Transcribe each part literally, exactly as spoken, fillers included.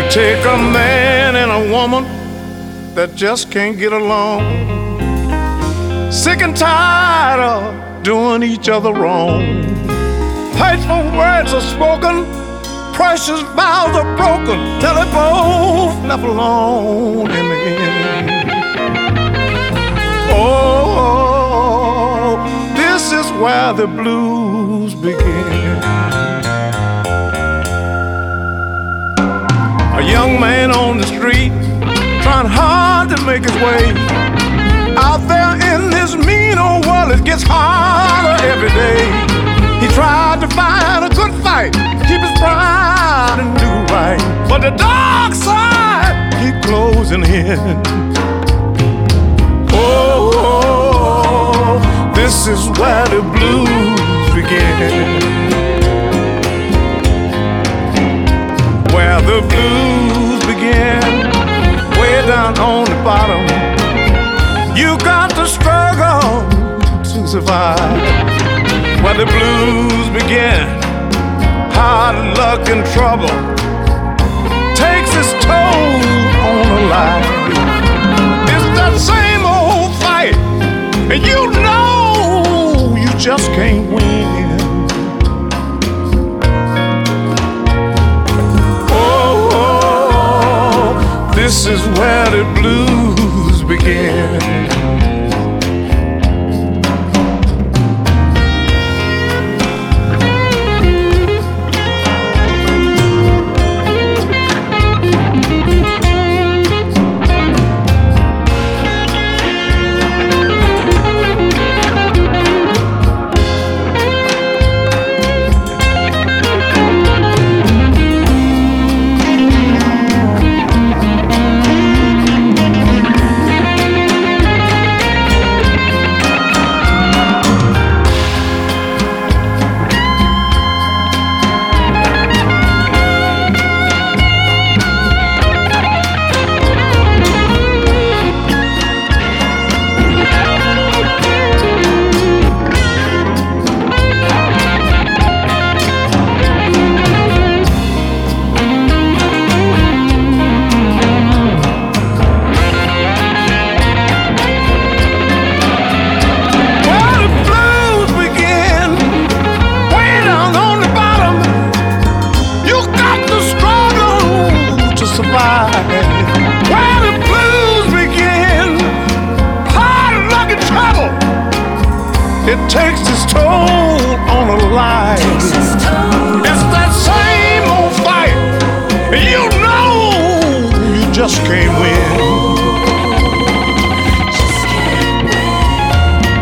Take a man and a woman that just can't get along. Sick and tired of doing each other wrong. Hateful words are spoken, precious vows are broken, till they both left alone in the end. Oh, this is where the blues begin. A young man on the street, trying hard to make his way. Out there in this mean old world, it gets harder every day. He tried to find a good fight, keep his pride and do right, but the dark side keep closing in. Oh, this is where the blues begin. Where the blues begin, way down on the bottom. You got to struggle to survive. Where the blues begin, hard luck and trouble takes its toll on a life. It's that same old fight, and you know you just can't win. Oh, this is where the blues begin. It takes its toll on a life. It's that same old fight, and you know you just can't win.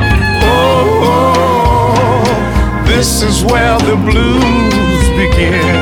Oh, this is where the blues begin.